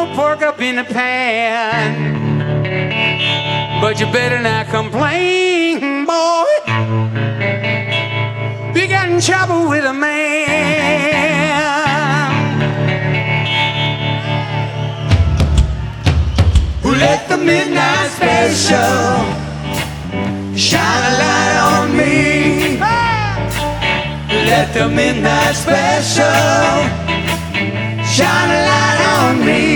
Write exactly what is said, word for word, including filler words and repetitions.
pulled pork up in the pan. But you better not complain, boy. You got in trouble with a man. Who let the midnight special shine a light on me? Let the midnight special shine a light on me.